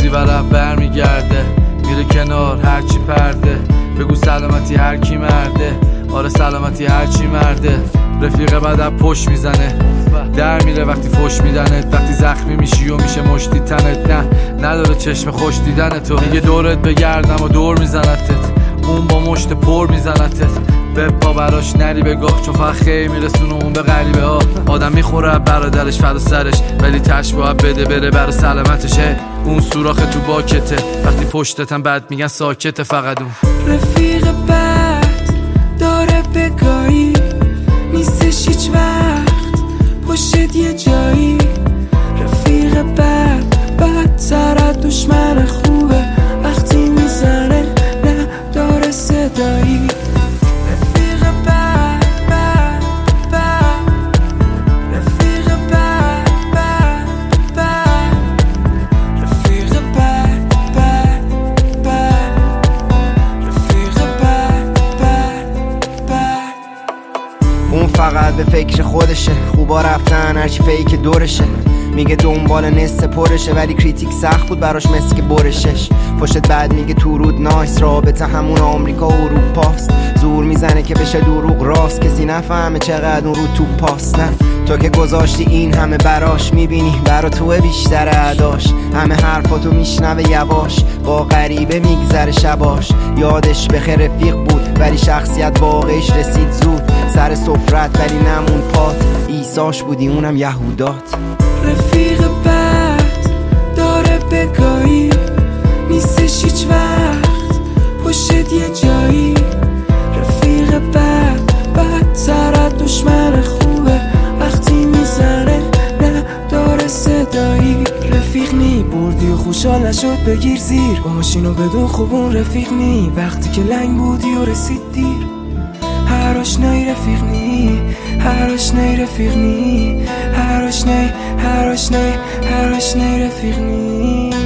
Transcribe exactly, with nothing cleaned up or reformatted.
ورق بر میگرده میره کنار هرچی پرده. بگو سلامتی هر کی مرده، آره سلامتی هر چی مرده. رفیق بعد پشت میزنه در میره وقتی فوش میدنت. وقتی زخمی میشی و میشه مشتی تنت، نه نداره چشم خوش دیدن تو. میگه دورت بگردم و دور میزنتت، اون با مشت پر میزنتت. به پا براش نری بگاه چون فقط خیلی میرسونه اون به غریبه ها. آدم میخوره برادرش فدا سرش ولی تش باید بده بره برا سلامتشه. اون سوراخ تو باکته وقتی پشتتم بد میگن ساکته فقط اون. رفیق بد داره بگاهی نیستش هیچ وقت پشت یه جایی. رفیق بد بدتر از دشمن خوبه وقتی میزنه نه داره صدایی. رفیق بد بد بد رفیق بد بد بد رفیق بد بد بد رفیق بد بد بد. اون فقط به فکر خودشه، خوبا رفتن هرچی فیک دورشه. میگه دنبال نصف پرشه ولی کریتیک سخت بود براش مثل که برشش. پشت بعد میگه تو رود نایس، رابطه همون آمریکا و اروپاست. زور میزنه که بشه دروغ راست، کسی نفهمه چقدر اون رو تو پاس. نه تو که گذاشتی این همه براش، میبینی برا توه بیشتر عداش. همه حرفاتو میشنوه یواش، با غریبه میگذره شباش. یادش بخیر رفیق بود ولی شخصیت واقعیش رسید زود. سر سفرت ولی نمون پات، ایساش بودی اونم یهودات. رفیق بد داره بگاهی نیستش هیچ وقت پشت یه جایی. رفیق بد بدتر از دشمن خوبه وقتی میزنه نه داره صدایی. رفیق نی بردی و خوشحال نشد بگیر زیر، با ماشینو بدون خوبون رفیق نی وقتی که لنگ بودی و رسید دیر. هر آشنایی رفیق نی هر آشنایی رفیق نی هر آشنایی هر آشنایی هر آشنایی رفیق نی.